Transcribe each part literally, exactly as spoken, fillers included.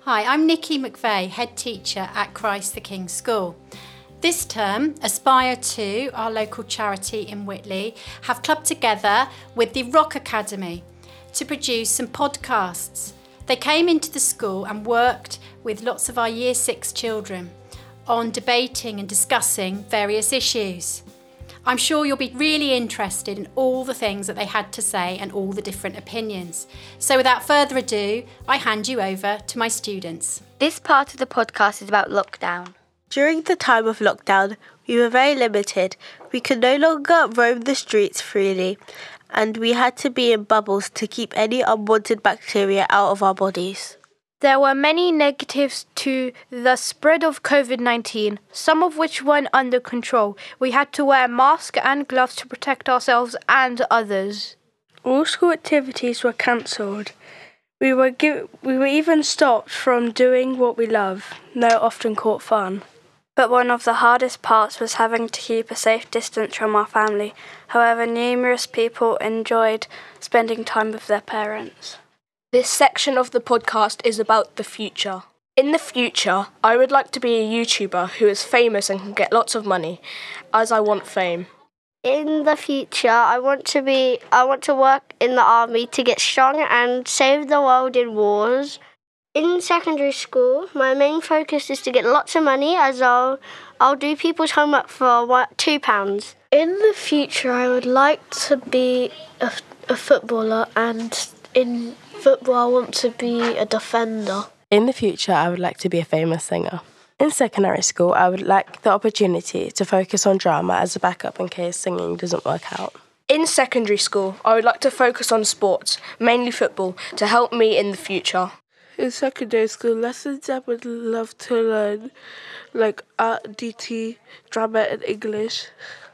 Hi, I'm Nikki McVeigh, Head Teacher at Christ the King School. This term, Aspire two, our local charity in Whitley, have clubbed together with the Rock Academy to produce some podcasts. They came into the school and worked with lots of our Year six children on debating and discussing various issues. I'm sure you'll be really interested in all the things that they had to say and all the different opinions. So without further ado, I hand you over to my students. This part of the podcast is about lockdown. During the time of lockdown, we were very limited. We could no longer roam the streets freely, and we had to be in bubbles to keep any unwanted bacteria out of our bodies. There were many negatives to the spread of covid nineteen, some of which weren't under control. We had to wear masks and gloves to protect ourselves and others. All school activities were cancelled. We were give- we were even stopped from doing what we love, though often caught fun. But one of the hardest parts was having to keep a safe distance from our family. However, numerous people enjoyed spending time with their parents. This section of the podcast is about the future. In the future, I would like to be a YouTuber who is famous and can get lots of money, as I want fame. In the future, I want to be I want to work in the army to get strong and save the world in wars. In secondary school, my main focus is to get lots of money, as I'll I'll do people's homework for what, two pounds. In the future, I would like to be a, a footballer, and in football, I want to be a defender. In the future, I would like to be a famous singer. In secondary school, I would like the opportunity to focus on drama as a backup in case singing doesn't work out. In secondary school, I would like to focus on sports, mainly football, to help me in the future. In secondary school, lessons I would love to learn, like art, D T, drama and English,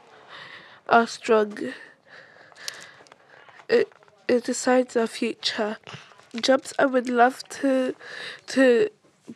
are strong. It, it decides our future. Jobs I would love to to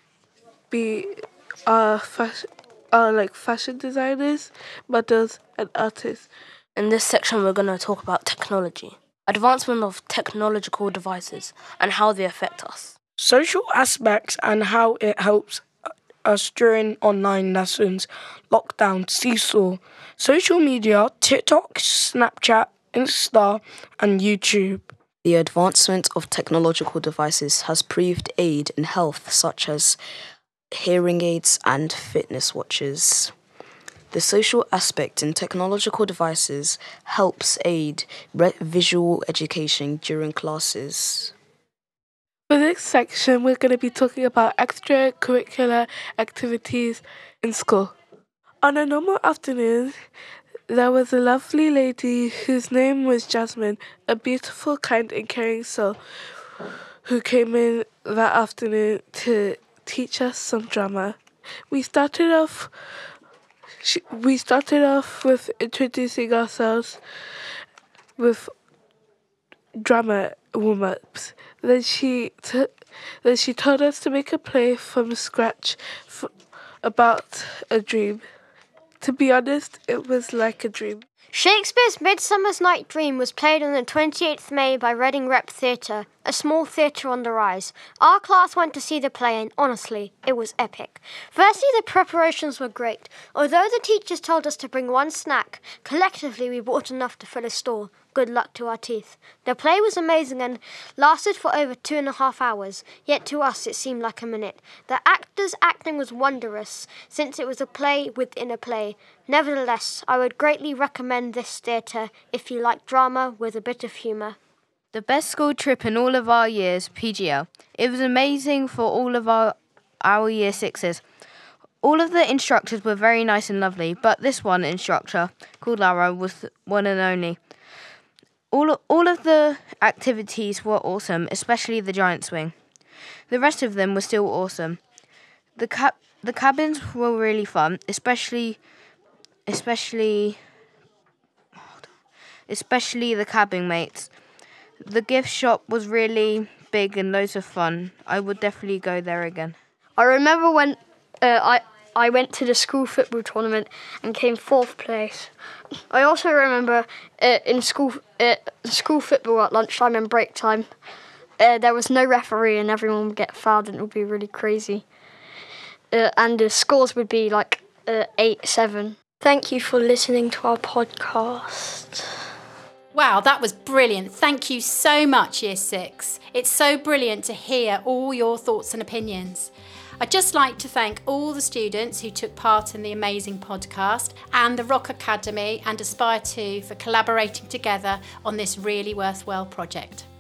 be are fashion, are like fashion designers, models and artists. In this section, we're going to talk about technology, advancement of technological devices and how they affect us. Social aspects and how it helps us during online lessons, lockdown, seesaw, social media, TikTok, Snapchat, Insta and YouTube. The advancement of technological devices has proved aid in health, such as hearing aids and fitness watches. The social aspect in technological devices helps aid re- visual education during classes. For this section, we're going to be talking about extracurricular activities in school. On a normal afternoon, there was a lovely lady whose name was Jasmine, a beautiful, kind and caring soul, who came in that afternoon to teach us some drama. We started off she, we started off with introducing ourselves with drama warm-ups. Then she t- then she told us to make a play from scratch f- about a dream. To be honest, it was like a dream. Shakespeare's Midsummer's Night Dream was played on the twenty-eighth of May by Reading Rep Theatre, a small theatre on the rise. Our class went to see the play and, honestly, it was epic. Firstly, the preparations were great. Although the teachers told us to bring one snack, collectively we bought enough to fill a store. Good luck to our teeth. The play was amazing and lasted for over two and a half hours, yet to us it seemed like a minute. The actors' acting was wondrous, since it was a play within a play. Nevertheless, I would greatly recommend this theatre if you like drama with a bit of humour. The best school trip in all of our years, P G L. It was amazing for all of our, our year sixes. All of the instructors were very nice and lovely, but this one instructor, called Lara, was one and only. All, all of the activities were awesome, especially the giant swing. The rest of them were still awesome. The cap, the cabins were really fun, especially, especially, especially the cabin mates. The gift shop was really big and loads of fun. I would definitely go there again. I remember when uh, I I went to the school football tournament and came fourth place. I also remember uh, in school uh, school football at lunchtime and break time. uh, there was no referee and everyone would get fouled and it would be really crazy. Uh, and the scores would be like uh, eight seven. Thank you for listening to our podcast. Wow, that was brilliant. Thank you so much, Year six. It's so brilliant to hear all your thoughts and opinions. I'd just like to thank all the students who took part in the amazing podcast and the Rock Academy and Aspire two for collaborating together on this really worthwhile project.